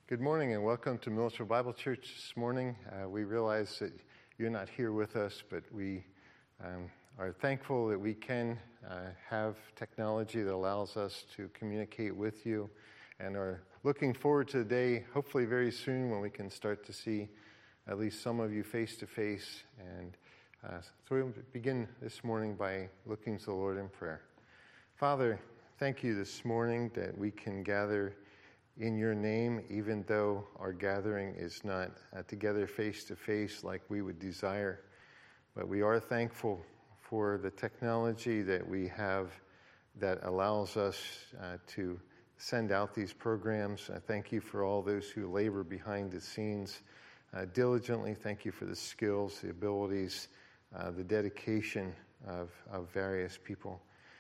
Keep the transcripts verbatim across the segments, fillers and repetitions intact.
Good morning and welcome to Milledgeville Bible Church this morning. Uh, we realize that you're not here with us, but we um, are thankful that we can uh, have technology that allows us to communicate with you, and are looking forward to the day, hopefully very soon, when we can start to see at least some of you face to face. And uh, so we'll begin this morning by looking to the Lord in prayer. Father, thank you this morning that we can gather in your name, even though our gathering is not uh, together face to face like we would desire. But we are thankful for the technology that we have that allows us uh, to send out these programs. I thank you for all those who labor behind the scenes uh, diligently. Thank you for the skills, the abilities, uh, the dedication of, of various people.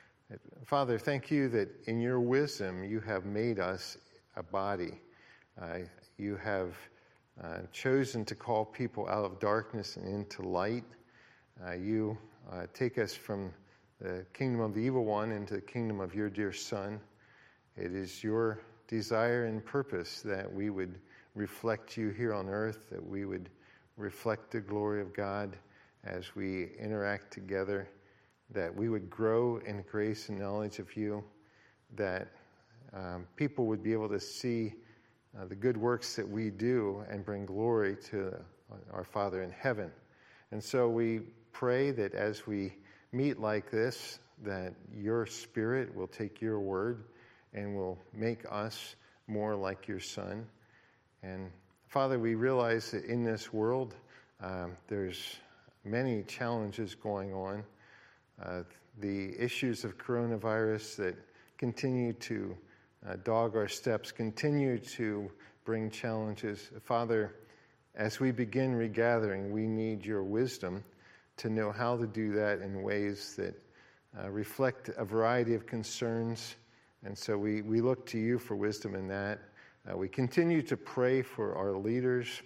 Father, thank you that in your wisdom you have made us a body. Uh, you have uh, chosen to call people out of darkness and into light. Uh, you uh, take us from the kingdom of the evil one into the kingdom of your dear Son. It is your desire and purpose that we would reflect you here on earth, that we would reflect the glory of God as we interact together, that we would grow in grace and knowledge of you, that Um, people would be able to see uh, the good works that we do and bring glory to our Father in heaven. And so we pray that as we meet like this, that your Spirit will take your word and will make us more like your Son. And Father, we realize that in this world, um, there's many challenges going on. Uh, the issues of coronavirus that continue to Uh, dog our steps, continue to bring challenges. Father, as we begin regathering, we need your wisdom to know how to do that in ways that uh, reflect a variety of concerns. And so we, we look to you for wisdom in that. Uh, we continue to pray for our leaders,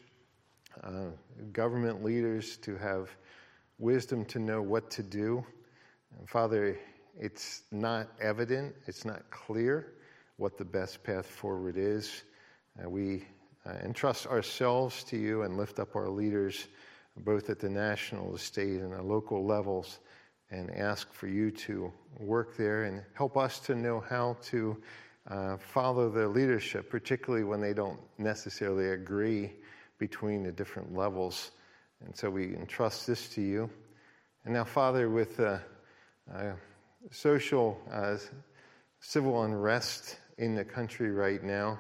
uh, government leaders, to have wisdom to know what to do. And Father, it's not evident, it's not clear what the best path forward is. Uh, we uh, entrust ourselves to you and lift up our leaders, both at the national, the state, and the local levels, and ask for you to work there and help us to know how to uh, follow their leadership, particularly when they don't necessarily agree between the different levels. And so we entrust this to you. And now, Father, with uh, uh, social, uh, civil unrest in the country right now,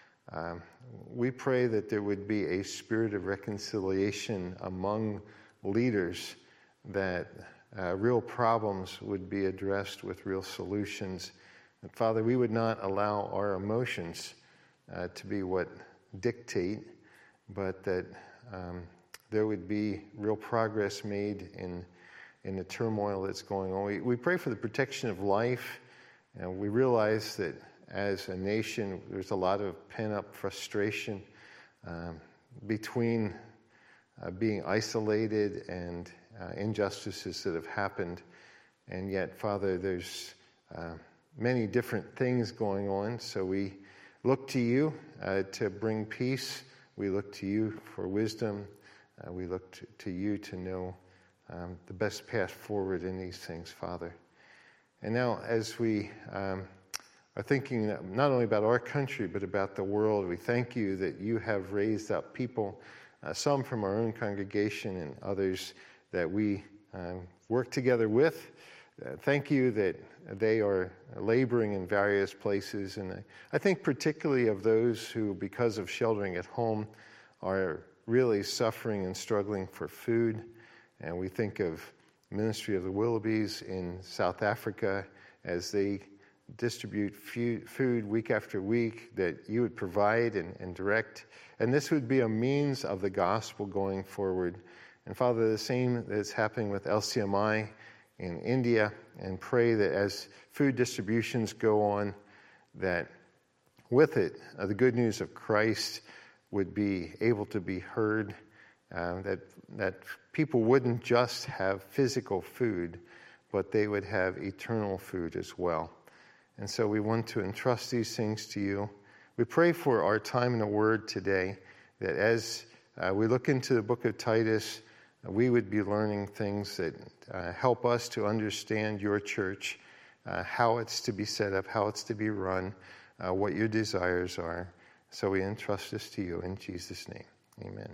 um, we pray that there would be a spirit of reconciliation among leaders, that uh, real problems would be addressed with real solutions. And Father, we would not allow our emotions uh, to be what dictate, but that um, there would be real progress made in, in the turmoil that's going on. We, we pray for the protection of life, and we realize that as a nation, there's a lot of pent-up frustration um, between uh, being isolated and uh, injustices that have happened. And yet, Father, there's uh, many different things going on. So we look to you uh, to bring peace. We look to you for wisdom. Uh, we look to, to you to know um, the best path forward in these things, Father. And now, as we um, are thinking not only about our country, but about the world, we thank you that you have raised up people, uh, some from our own congregation and others that we um, work together with. Uh, thank you that they are laboring in various places. And I, I think particularly of those who, because of sheltering at home, are really suffering and struggling for food. And we think of Ministry of the Willoughbys in South Africa as they distribute food week after week, that you would provide and, and direct. And this would be a means of the gospel going forward. And Father, the same that's happening with L C M I in India, and pray that as food distributions go on, that with it, uh, the good news of Christ would be able to be heard, uh, that that people wouldn't just have physical food, but they would have eternal food as well. And so we want to entrust these things to you. We pray for our time in the Word today, that as uh, we look into the book of Titus, uh, we would be learning things that uh, help us to understand your church, uh, how it's to be set up, how it's to be run, uh, what your desires are. So we entrust this to you in Jesus' name. Amen.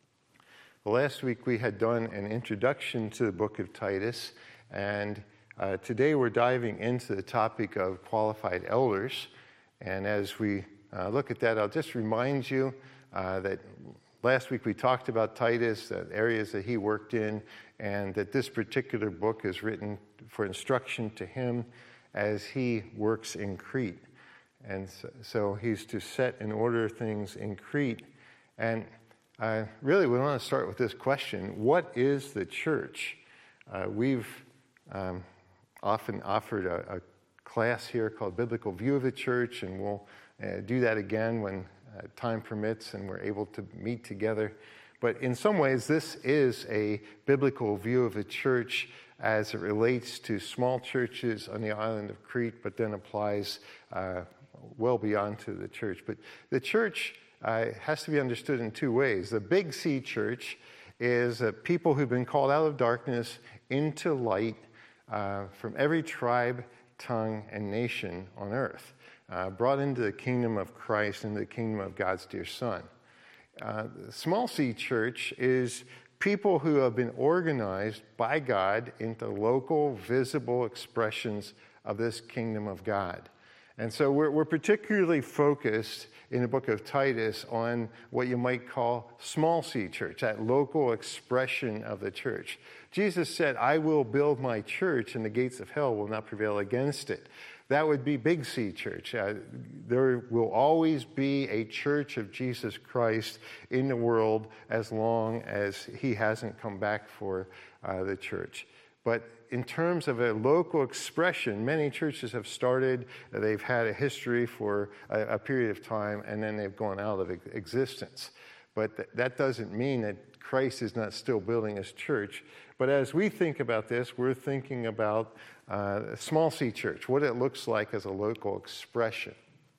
Well, last week we had done an introduction to the book of Titus, and uh, today we're diving into the topic of qualified elders. And as we uh, look at that, I'll just remind you uh, that last week we talked about Titus, the areas that he worked in, and that this particular book is written for instruction to him as he works in Crete. And so, so he's to set in order things in Crete. And uh, really we want to start with this question: what is the church? Uh, we've um, often offered a, a class here called Biblical View of the Church, and we'll uh, do that again when uh, time permits and we're able to meet together. But in some ways, this is a biblical view of the church as it relates to small churches on the island of Crete, but then applies uh, well beyond to the church. But the church uh, has to be understood in two ways. The Big C church is uh, people who've been called out of darkness into light uh, from every tribe, tongue, and nation on earth, uh, brought into the kingdom of Christ, into the kingdom of God's dear Son. Uh, the small C church is people who have been organized by God into local, visible expressions of this kingdom of God. And so we're, we're particularly focused in the book of Titus on what you might call small C church, that local expression of the church. Jesus said, "I will build my church, and the gates of hell will not prevail against it." That would be Big C church. Uh, there will always be a church of Jesus Christ in the world as long as he hasn't come back for uh, the church. But in terms of a local expression, many churches have started, they've had a history for a, a period of time, and then they've gone out of existence. But th- that doesn't mean that Christ is not still building his church. But as we think about this, we're thinking about uh, a small C church, what it looks like as a local expression.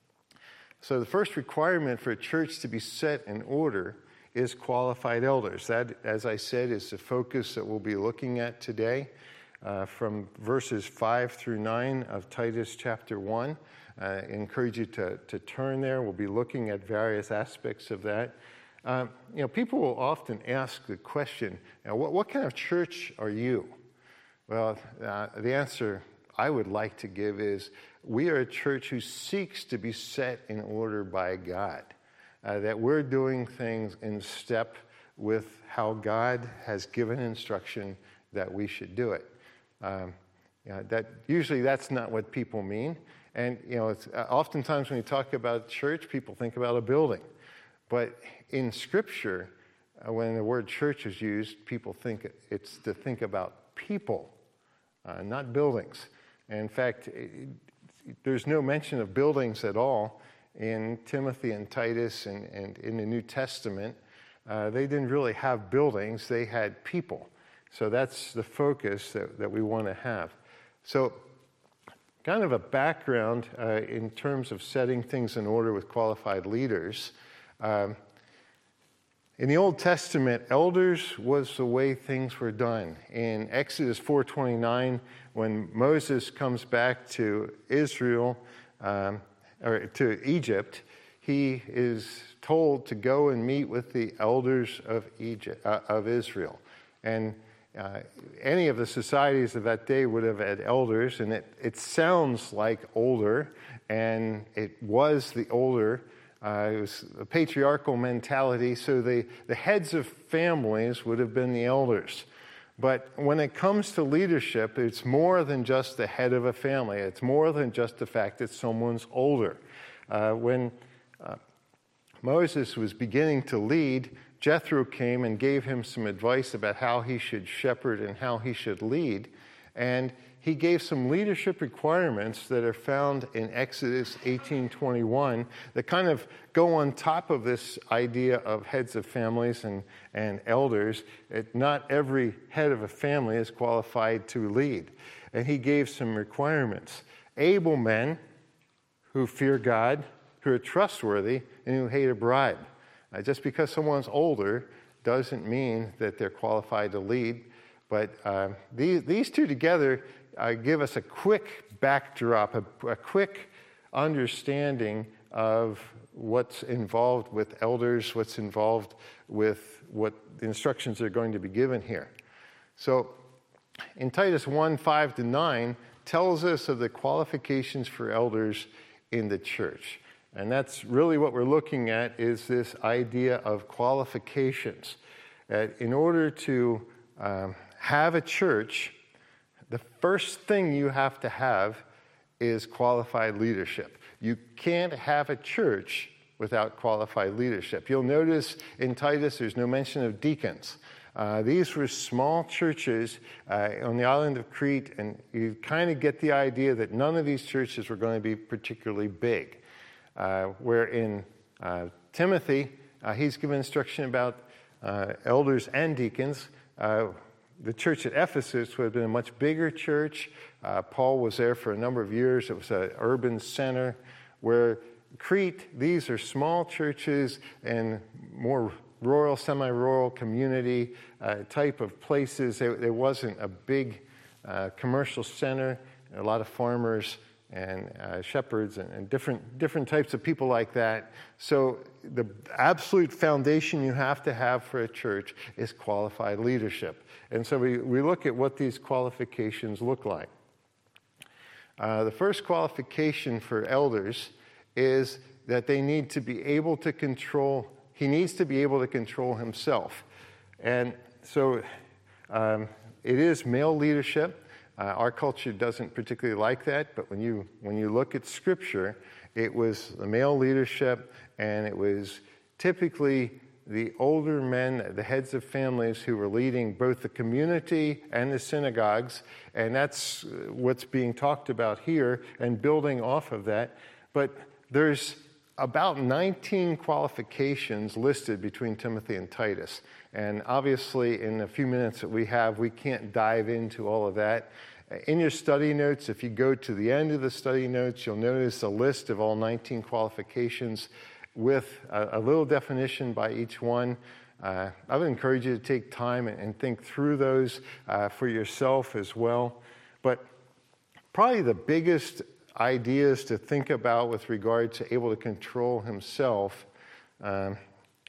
So the first requirement for a church to be set in order is qualified elders. That, as I said, is the focus that we'll be looking at today. Uh, from verses five through nine of Titus chapter one. Uh, I encourage you to, to turn there. We'll be looking at various aspects of that. Um, you know, people will often ask the question, you know, what, what kind of church are you? Well, uh, the answer I would like to give is we are a church who seeks to be set in order by God, uh, that we're doing things in step with how God has given instruction that we should do it. Um, you know, that usually that's not what people mean, and you know, it's, uh, oftentimes when you talk about church, people think about a building. But in Scripture, uh, when the word church is used, people think it's to think about people, uh, not buildings. And in fact, it, there's no mention of buildings at all in Timothy and Titus and, and in the New Testament. Uh, they didn't really have buildings; they had people. So that's the focus that, that we want to have. So kind of a background uh, in terms of setting things in order with qualified leaders. Um, in the Old Testament, elders was the way things were done. In Exodus four twenty-nine, when Moses comes back to Israel, um, or to Egypt, he is told to go and meet with the elders of Egypt, uh, of Israel. And Uh, any of the societies of that day would have had elders, and it, it sounds like older, and it was the older. Uh, it was a patriarchal mentality, so the, the heads of families would have been the elders. But when it comes to leadership, it's more than just the head of a family. It's more than just the fact that someone's older. Uh, when uh, Moses was beginning to lead, Jethro came and gave him some advice about how he should shepherd and how he should lead. And he gave some leadership requirements that are found in Exodus eighteen twenty-one that kind of go on top of this idea of heads of families and, and elders. It, not every head of a family is qualified to lead. And he gave some requirements. Able men who fear God, who who are trustworthy and who hate a bribe. Uh, just because someone's older doesn't mean that they're qualified to lead. But uh, these, these two together uh, give us a quick backdrop, a, a quick understanding of what's involved with elders, what's involved with what the instructions are going to be given here. So in Titus one, five to nine tells us of the qualifications for elders in the church. And that's really what we're looking at, is this idea of qualifications. That in order to um, have a church, the first thing you have to have is qualified leadership. You can't have a church without qualified leadership. You'll notice in Titus there's no mention of deacons. Uh, these were small churches uh, on the island of Crete, and you kind of get the idea that none of these churches were going to be particularly big. Uh, where in uh, Timothy, uh, he's given instruction about uh, elders and deacons. Uh, the church at Ephesus would have been a much bigger church. Uh, Paul was there for a number of years. It was an urban center. Where Crete, these are small churches and more rural, semi-rural community uh, type of places. There, there wasn't a big uh, commercial center, a lot of farmers and uh, shepherds and, and different different types of people like that. So the absolute foundation you have to have for a church is qualified leadership. And so we, we look at what these qualifications look like. Uh, the first qualification for elders is that they need to be able to control, he needs to be able to control himself. And so um, it is male leadership. Uh, our culture doesn't particularly like that, but when you when you look at Scripture, it was the male leadership, and it was typically the older men, the heads of families, who were leading both the community and the synagogues, and that's what's being talked about here, and building off of that. But there's about nineteen qualifications listed between Timothy and Titus. And obviously, in the few minutes that we have, we can't dive into all of that. In your study notes, if you go to the end of the study notes, you'll notice a list of all nineteen qualifications with a, a little definition by each one. Uh, I would encourage you to take time and, and think through those uh, for yourself as well. But probably the biggest ideas to think about with regard to able to control himself um,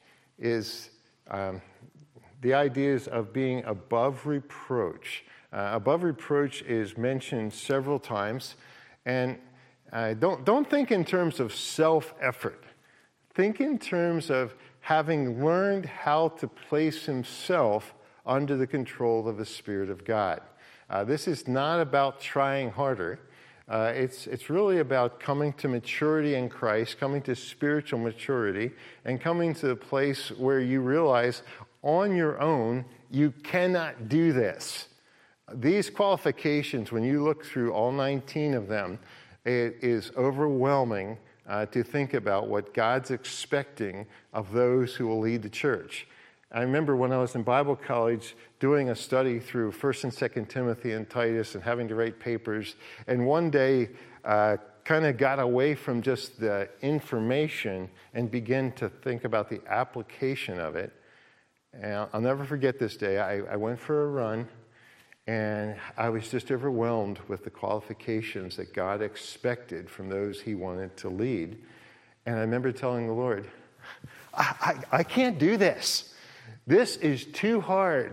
is um, the ideas of being above reproach. Uh, above reproach is mentioned several times, and uh, don't, don't think in terms of self-effort. Think in terms of having learned how to place himself under the control of the Spirit of God. Uh, this is not about trying harder. Uh, it's, it's really about coming to maturity in Christ, coming to spiritual maturity, and coming to the place where you realize on your own you cannot do this. These qualifications, when you look through all nineteen of them, it is overwhelming uh, to think about what God's expecting of those who will lead the church. I remember when I was in Bible college doing a study through First and Second Timothy and Titus and having to write papers, and one day uh, kind of got away from just the information and began to think about the application of it. And I'll never forget this day. I, I went for a run, and I was just overwhelmed with the qualifications that God expected from those he wanted to lead. And I remember telling the Lord, I, I, I can't do this. This is too hard.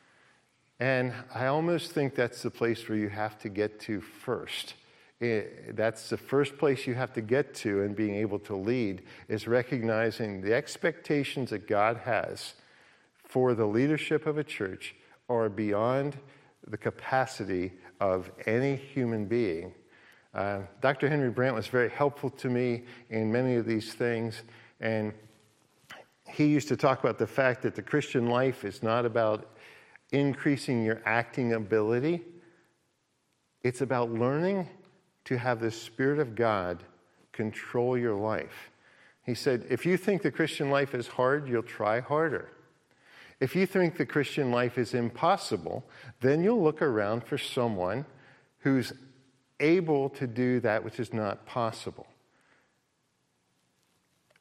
And I almost think that's the place where you have to get to first. It, that's the first place you have to get to in being able to lead, is recognizing the expectations that God has for the leadership of a church are beyond the capacity of any human being. Uh, Doctor Henry Brandt was very helpful to me in many of these things, and he used to talk about the fact that the Christian life is not about increasing your acting ability. It's about learning to have the Spirit of God control your life. He said, if you think the Christian life is hard, you'll try harder. If you think the Christian life is impossible, then you'll look around for someone who's able to do that which is not possible.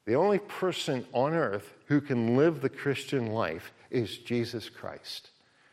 The only person on earth who can live the Christian life is Jesus Christ.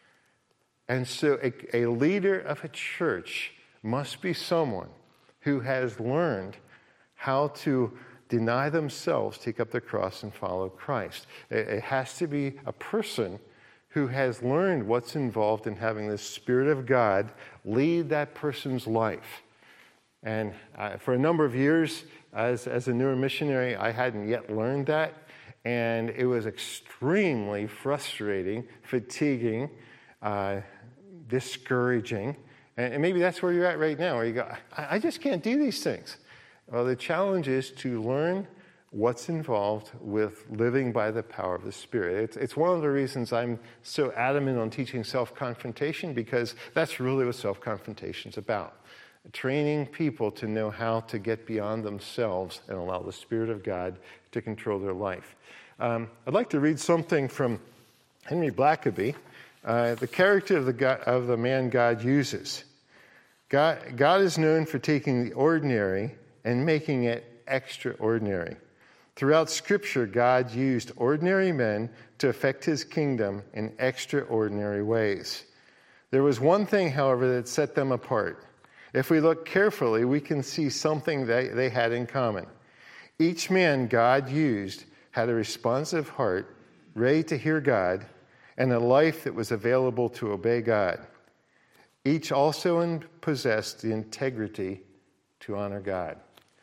And so a, a leader of a church must be someone who has learned how to deny themselves, take up their cross, and follow Christ. It, it has to be a person who has learned what's involved in having the Spirit of God lead that person's life. And uh, for a number of years, as, as a newer missionary, I hadn't yet learned that. And it was extremely frustrating, fatiguing, uh, discouraging. And, and maybe that's where you're at right now, where you go, I, I just can't do these things. Well, the challenge is to learn what's involved with living by the power of the Spirit. It's, it's one of the reasons I'm so adamant on teaching self-confrontation, because that's really what self-confrontation is about. Training people to know how to get beyond themselves and allow the Spirit of God to control their life. Um, I'd like to read something from Henry Blackaby, uh, the character of the, God, of the man God uses. God, God is known for taking the ordinary and making it extraordinary. Throughout Scripture, God used ordinary men to affect his kingdom in extraordinary ways. There was one thing, however, that set them apart. If we look carefully, we can see something that they had in common. Each man God used had a responsive heart, ready to hear God, and a life that was available to obey God. Each also possessed the integrity to honor God.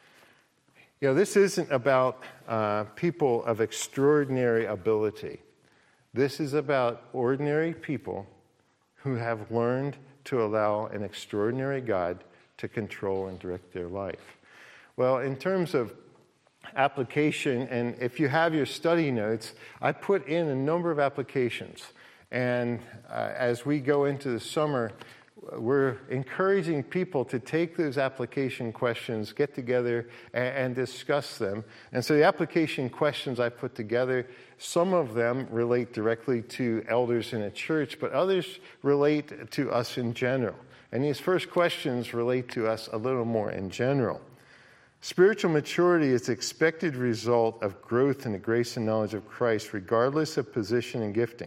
You know, this isn't about uh, people of extraordinary ability. This is about ordinary people who have learned to allow an extraordinary God to control and direct their life. Well, in terms of application, and if you have your study notes, I put in a number of applications. And uh, as we go into the summer, we're encouraging people to take those application questions, get together, and, and discuss them. And so the application questions I put together, some of them relate directly to elders in a church, but others relate to us in general. And these first questions relate to us a little more in general. Spiritual maturity is the expected result of growth in the grace and knowledge of Christ, regardless of position and gifting.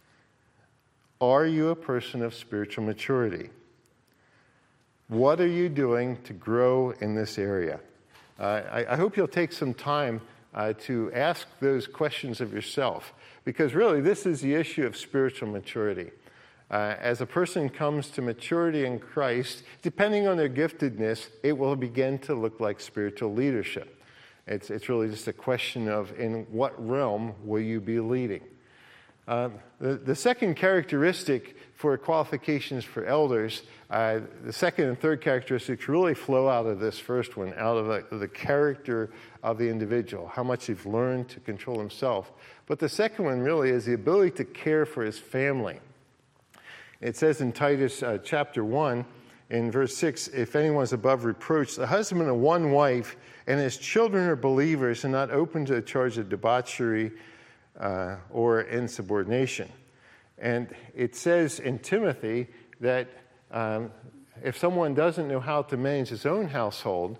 Are you a person of spiritual maturity? What are you doing to grow in this area? Uh, I, I hope you'll take some time uh, to ask those questions of yourself, because really this is the issue of spiritual maturity. Uh, as a person comes to maturity in Christ, depending on their giftedness, it will begin to look like spiritual leadership. It's, it's really just a question of in what realm will you be leading. Uh, the, the second characteristic for qualifications for elders, uh, the second and third characteristics really flow out of this first one, out of the, the character of the individual, how much he's learned to control himself. But the second one really is the ability to care for his family. It says in Titus uh, chapter one, in verse six, if anyone is above reproach, the husband of one wife and his children are believers and not open to the charge of debauchery uh, or insubordination. And it says in Timothy that um, if someone doesn't know how to manage his own household,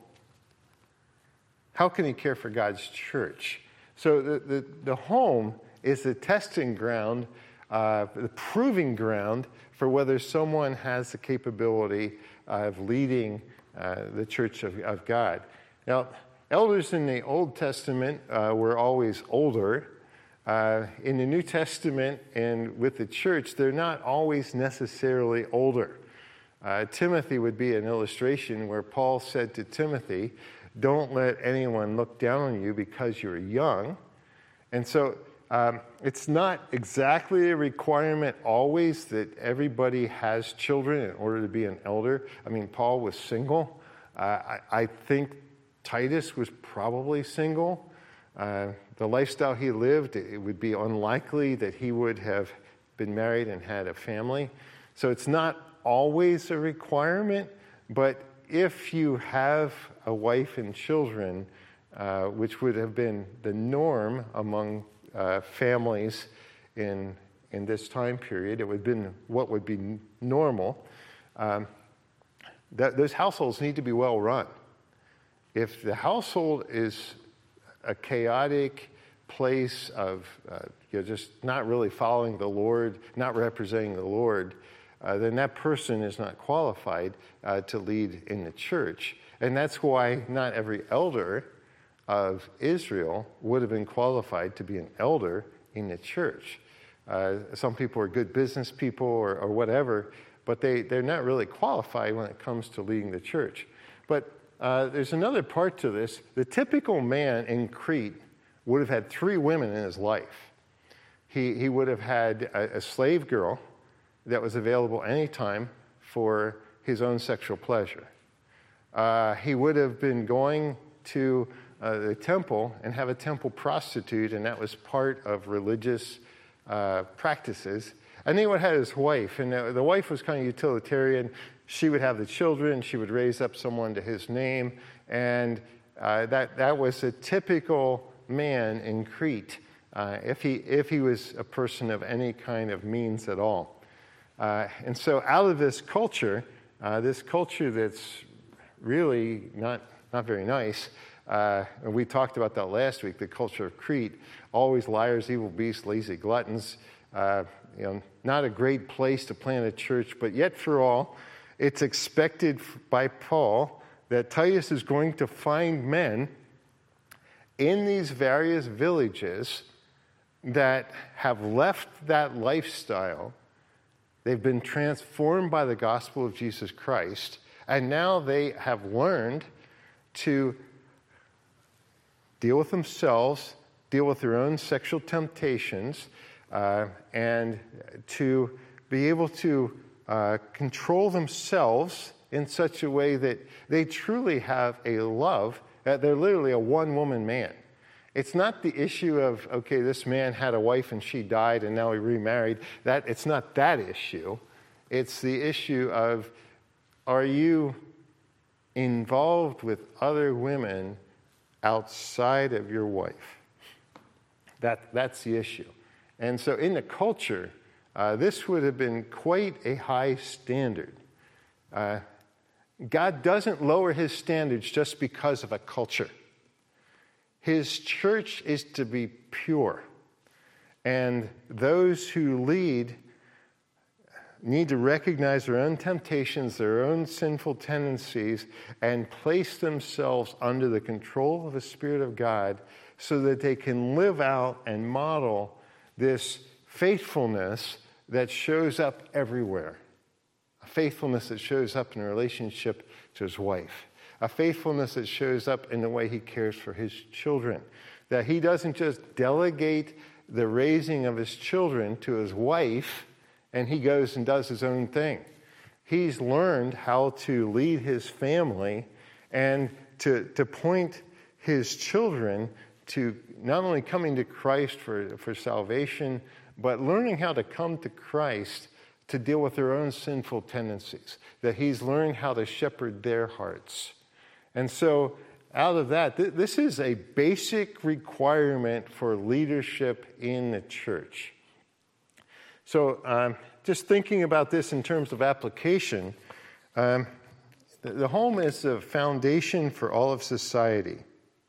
how can he care for God's church? So the, the, the home is the testing ground, uh, the proving ground for whether someone has the capability of leading uh, the church of, of God. Now, elders in the Old Testament uh, were always older. Uh, in the New Testament and with the church, they're not always necessarily older. Uh, Timothy would be an illustration where Paul said to Timothy, don't let anyone look down on you because you're young. And so um, it's not exactly a requirement always that everybody has children in order to be an elder. I mean, Paul was single. Uh, I, I think Titus was probably single. Uh, the lifestyle he lived, it would be unlikely that he would have been married and had a family. So it's not always a requirement, but if you have a wife and children, uh, which would have been the norm among uh, families in in this time period, it would have been what would be normal. Um, that those households need to be well run. If the household is a chaotic place of uh, you know, just not really following the Lord, not representing the Lord, uh, then that person is not qualified uh, to lead in the church. And that's why not every elder of Israel would have been qualified to be an elder in the church. Uh, some people are good business people or, or whatever, but they, they're not really qualified when it comes to leading the church. But uh, there's another part to this. The typical man in Crete would have had three women in his life. He, he would have had a, a slave girl that was available anytime for his own sexual pleasure. Uh, he would have been going to uh, the temple and have a temple prostitute, and that was part of religious uh, practices. And then he would have his wife, and the, the wife was kind of utilitarian. She would have the children. She would raise up someone to his name, and uh, that that was a typical man in Crete, uh, if he if he was a person of any kind of means at all. Uh, and so, out of this culture, uh, this culture that's really not not very nice. Uh, and we talked about that last week. The culture of Crete: always liars, evil beasts, lazy gluttons. Uh, you know, not a great place to plant a church, but yet for all, it's expected by Paul that Titus is going to find men in these various villages that have left that lifestyle. They've been transformed by the gospel of Jesus Christ, and now they have learned to deal with themselves, deal with their own sexual temptations, uh, and to be able to uh, control themselves in such a way that they truly have a love. Uh, they're literally a one-woman man. It's not the issue of, okay, this man had a wife and she died and now he remarried. That it's not that issue. It's the issue of, are you involved with other women outside of your wife? That, that's the issue. And so in the culture, uh, this would have been quite a high standard. Uh, God doesn't lower his standards just because of a culture. His church is to be pure. And those who lead need to recognize their own temptations, their own sinful tendencies, and place themselves under the control of the Spirit of God so that they can live out and model this faithfulness that shows up everywhere. A faithfulness that shows up in a relationship to his wife. A faithfulness that shows up in the way he cares for his children. That he doesn't just delegate the raising of his children to his wife and he goes and does his own thing. He's learned how to lead his family and to, to point his children to not only coming to Christ for, for salvation, but learning how to come to Christ to deal with their own sinful tendencies. That he's learned how to shepherd their hearts. And so out of that, th- this is a basic requirement for leadership in the church. So um, just thinking about this in terms of application, um, the, the home is the foundation for all of society.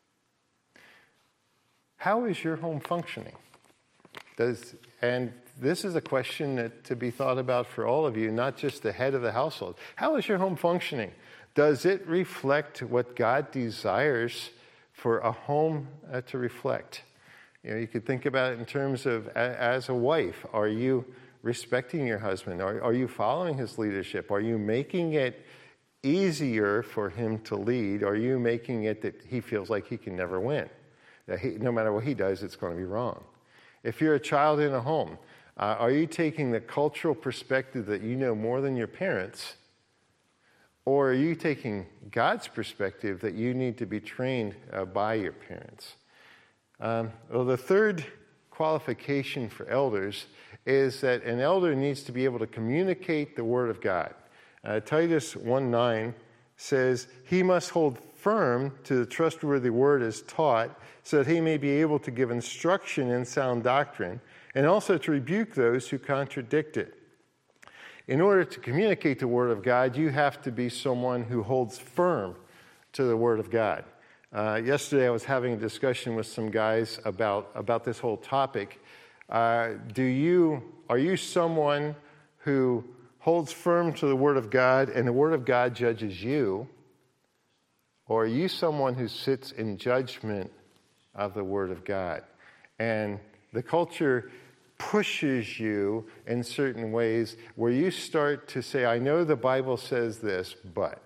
How is your home functioning? Does, and this is a question that, to be thought about for all of you, not just the head of the household. How is your home functioning? Does it reflect what God desires for a home uh, to reflect? You know, you could think about it in terms of, a, as a wife, are you respecting your husband? Are, are you following his leadership? Are you making it easier for him to lead? Are you making it that he feels like he can never win? That he, no matter what he does, it's going to be wrong. If you're a child in a home, uh, are you taking the cultural perspective that you know more than your parents? Or are you taking God's perspective that you need to be trained uh, by your parents? Um, well, the third qualification for elders is that an elder needs to be able to communicate the Word of God. Uh, Titus one nine says, he must hold firm to the trustworthy word as taught, so that he may be able to give instruction in sound doctrine, and also to rebuke those who contradict it. In order to communicate the Word of God, you have to be someone who holds firm to the Word of God. Uh, yesterday I was having a discussion with some guys about, about this whole topic. Uh, do you, are you someone who holds firm to the Word of God and the Word of God judges you? Or are you someone who sits in judgment of the Word of God? And the culture pushes you in certain ways where you start to say, I know the Bible says this, but.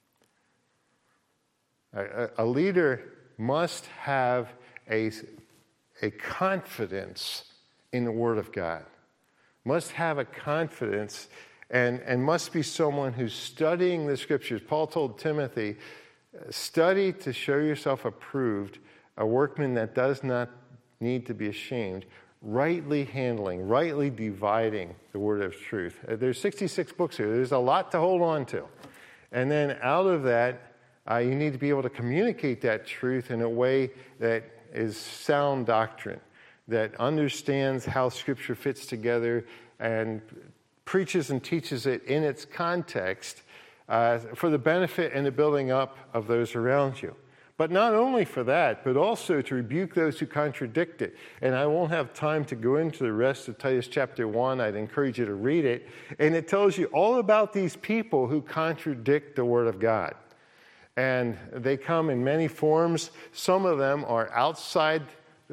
A, a leader must have a, a confidence in the Word of God, must have a confidence and, and must be someone who's studying the Scriptures. Paul told Timothy, study to show yourself approved, a workman that does not need to be ashamed, rightly handling, rightly dividing the word of truth. There's sixty-six books here. There's a lot to hold on to. And then out of that, uh, you need to be able to communicate that truth in a way that is sound doctrine, that understands how Scripture fits together and preaches and teaches it in its context uh, for the benefit and the building up of those around you. But not only for that, but also to rebuke those who contradict it. And I won't have time to go into the rest of Titus chapter one. I'd encourage you to read it. And it tells you all about these people who contradict the Word of God. And they come in many forms. Some of them are outside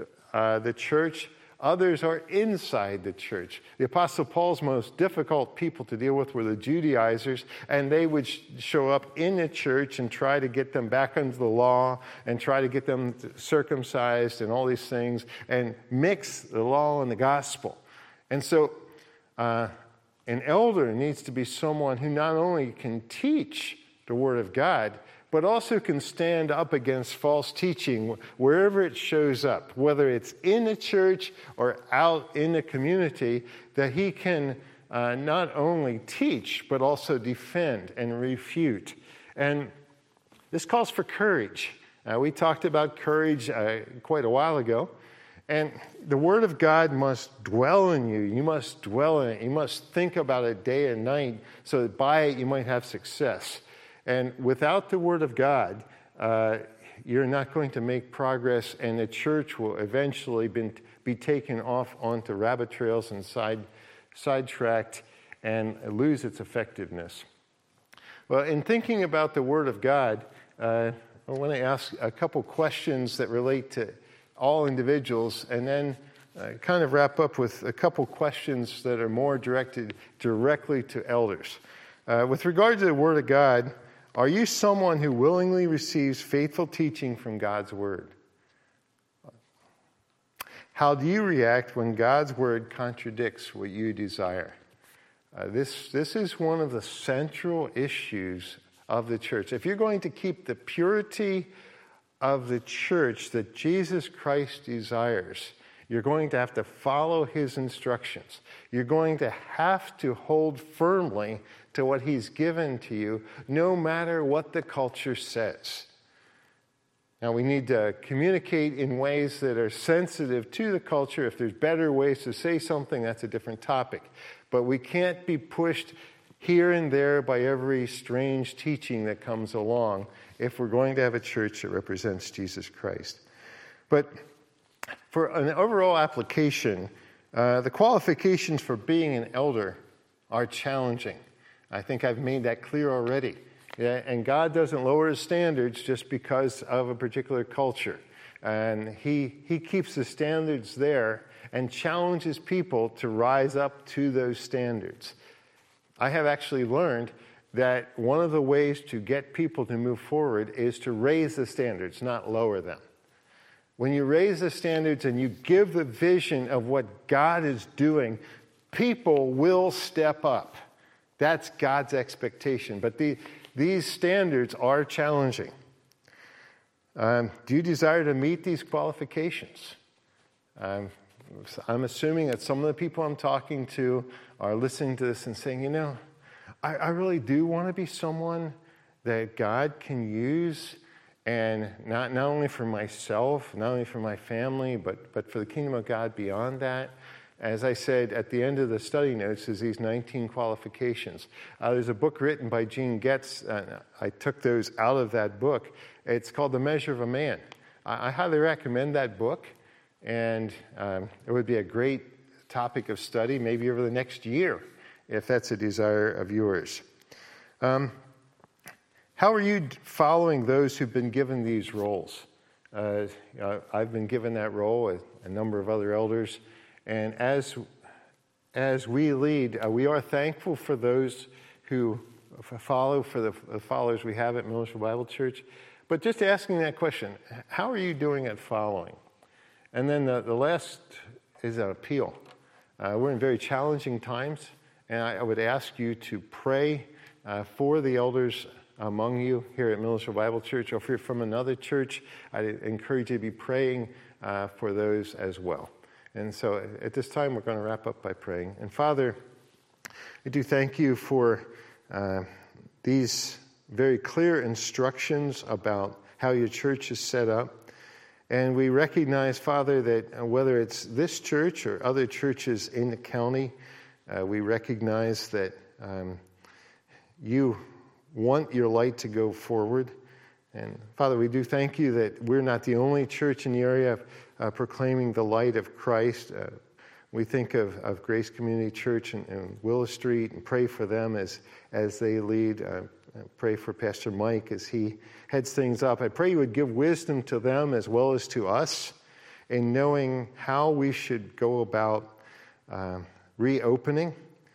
uh, the church. Others are inside the church. The Apostle Paul's most difficult people to deal with were the Judaizers, and they would sh- show up in the church and try to get them back under the law and try to get them circumcised and all these things and mix the law and the gospel. And so uh, an elder needs to be someone who not only can teach the Word of God, but also can stand up against false teaching wherever it shows up, whether it's in the church or out in the community, that he can uh, not only teach, but also defend and refute. And this calls for courage. Uh, we talked about courage uh, quite a while ago. And the Word of God must dwell in you. You must dwell in it. You must think about it day and night so that by it you might have success. And without the Word of God, uh, you're not going to make progress, and the church will eventually be, be taken off onto rabbit trails and side, sidetracked and lose its effectiveness. Well, in thinking about the Word of God, uh, I want to ask a couple questions that relate to all individuals, and then uh, kind of wrap up with a couple questions that are more directed directly to elders. Uh, with regard to the Word of God, are you someone who willingly receives faithful teaching from God's Word? How do you react when God's Word contradicts what you desire? Uh, this, this is one of the central issues of the church. If you're going to keep the purity of the church that Jesus Christ desires, you're going to have to follow his instructions. You're going to have to hold firmly to what he's given to you, no matter what the culture says. Now, we need to communicate in ways that are sensitive to the culture. If there's better ways to say something, that's a different topic. But we can't be pushed here and there by every strange teaching that comes along if we're going to have a church that represents Jesus Christ. But for an overall application, uh, the qualifications for being an elder are challenging. I think I've made that clear already. Yeah, and God doesn't lower his standards just because of a particular culture. And he, he keeps the standards there and challenges people to rise up to those standards. I have actually learned that one of the ways to get people to move forward is to raise the standards, not lower them. When you raise the standards and you give the vision of what God is doing, people will step up. That's God's expectation. But the, these standards are challenging. Um, do you desire to meet these qualifications? Um, I'm assuming that some of the people I'm talking to are listening to this and saying, you know, I, I really do want to be someone that God can use, and not, not only for myself, not only for my family, but, but for the kingdom of God beyond that. as I said, at the end of the study notes is these nineteen qualifications. Uh, there's a book written by Gene Getz. Uh, I took those out of that book. It's called The Measure of a Man. I, I highly recommend that book, and um, it would be a great topic of study maybe over the next year, if that's a desire of yours. Um, how are you following those who've been given these roles? Uh, I've been given that role, a, a number of other elders. And as as we lead, uh, we are thankful for those who follow, for the, the followers we have at Milledgeville Bible Church. But just asking that question, how are you doing at following? And then the, the last is an appeal. Uh, we're in very challenging times, and I, I would ask you to pray uh, for the elders among you here at Milledgeville Bible Church, or if you're from another church, I encourage you to be praying uh, for those as well. And so at this time, we're going to wrap up by praying. And Father, I do thank you for uh, these very clear instructions about how your church is set up. And we recognize, Father, that whether it's this church or other churches in the county, uh, we recognize that um, you want your light to go forward. And Father, we do thank you that we're not the only church in the area of uh, proclaiming the light of Christ. Uh, we think of, of Grace Community Church in, in Willow Street and pray for them as, as they lead. Uh, pray for Pastor Mike as he heads things up. I pray you would give wisdom to them as well as to us in knowing how we should go about uh, reopening.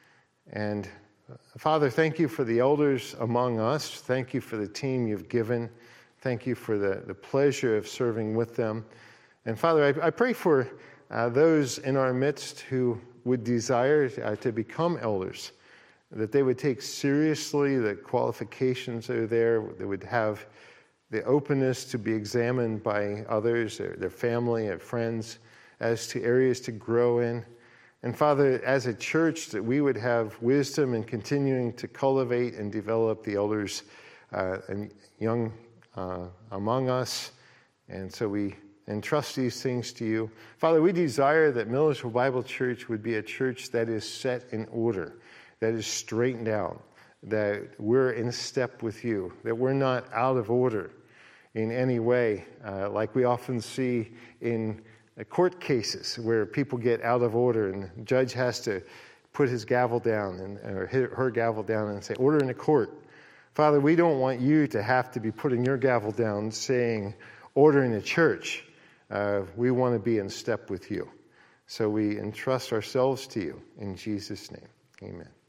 And uh, Father, thank you for the elders among us. Thank you for the team you've given. Thank you for the, the pleasure of serving with them. And Father, I, I pray for uh, those in our midst who would desire uh, to become elders, that they would take seriously the qualifications that are there, they would have the openness to be examined by others, their, their family, their friends, as to areas to grow in. And Father, as a church, that we would have wisdom in continuing to cultivate and develop the elders uh, and young uh, among us. And so we entrust these things to you. Father, we desire that Milledgeville Bible Church would be a church that is set in order, that is straightened out, that we're in step with you, that we're not out of order in any way, uh, like we often see in court cases where people get out of order and the judge has to put his gavel down and, or her gavel down and say, order in the court. Father, we don't want you to have to be putting your gavel down saying, order in the church. Uh, we want to be in step with you. So we entrust ourselves to you. In Jesus' name, amen.